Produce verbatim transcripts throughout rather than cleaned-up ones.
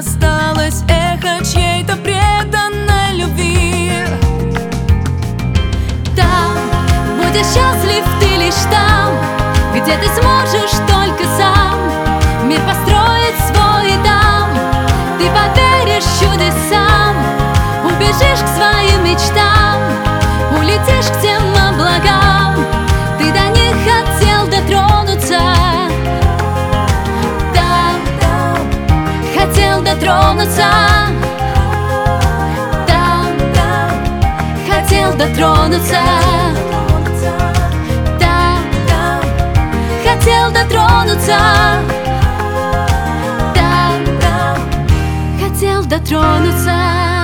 осталось эхо чьей-то преданной любви. Там будешь счастлив ты лишь там, где ты сможешь только сам мир построить свой дом. Ты поверишь чудесам, убежишь к своим мечтам, улетишь к тем облакам. Ты до них хотел дотронуться, да, хотел дотронуться, да, хотел дотронуться, да, хотел дотронуться, да, хотел дотронуться.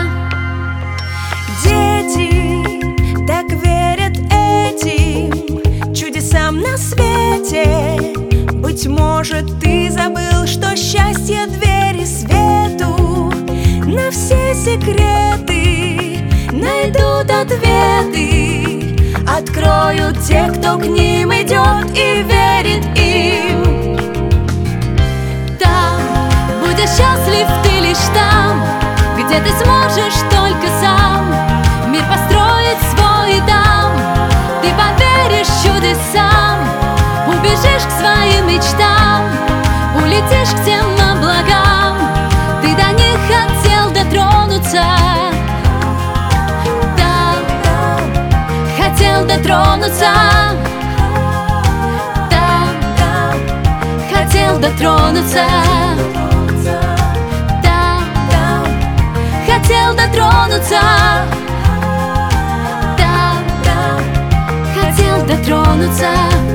Дети так верят этим чудесам на свете. Быть может, ты забыл, что счастье двери свету. На все секреты найдут ответы, откроют те, кто к ним идет и верит им. Там будешь счастлив ты лишь там, где ты сможешь только сам мир построить свой дом. Ты поверишь чудесам, убежишь к своим мечтам, улетишь к тем облакам. Ты до них хотел дотронуться, да, хотел дотронуться, да, хотел дотронуться, да, хотел дотронуться, да, хотел дотронуться.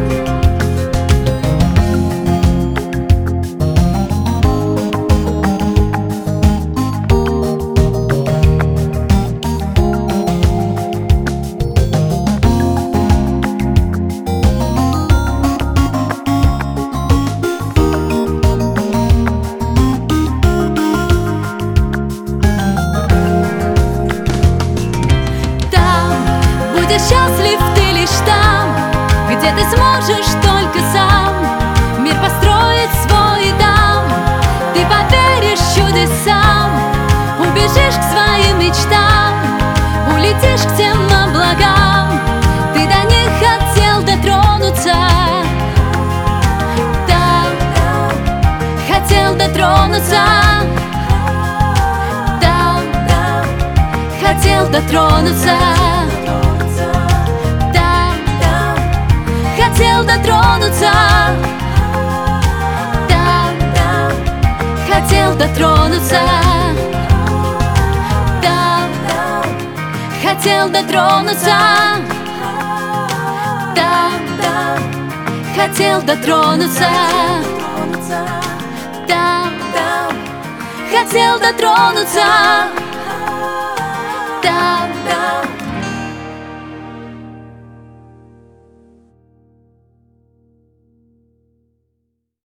Счастлив ты лишь там, где ты сможешь только сам мир построить свой дом. Ты поверишь чудесам, убежишь к своим мечтам, улетишь к тем облакам. Ты до них хотел дотронуться, да, хотел дотронуться, да, хотел дотронуться, хотел дотронуться, да, хотел дотронуться, да, хотел дотронуться, да, хотел дотронуться, да, хотел дотронуться, да.